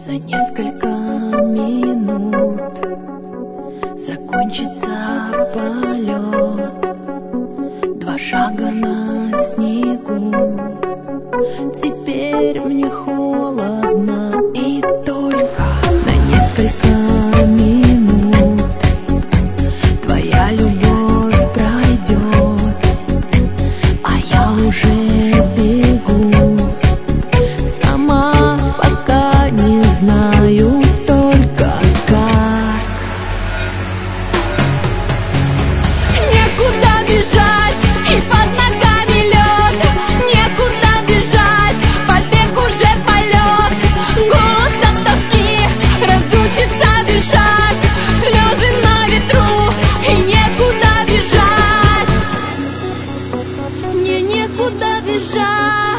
За несколько минут закончится полет. 2 шага на снегу. Теперь мне холодно, и только на несколько минут твоя любовь пройдет, а я уже бегу. Сама пока не знаю только как. Некуда бежать, и под ногами лед. Некуда бежать, побег уже полет. Голос от тоски разучится дышать. Слезы на ветру, и некуда бежать. Мне некуда бежать.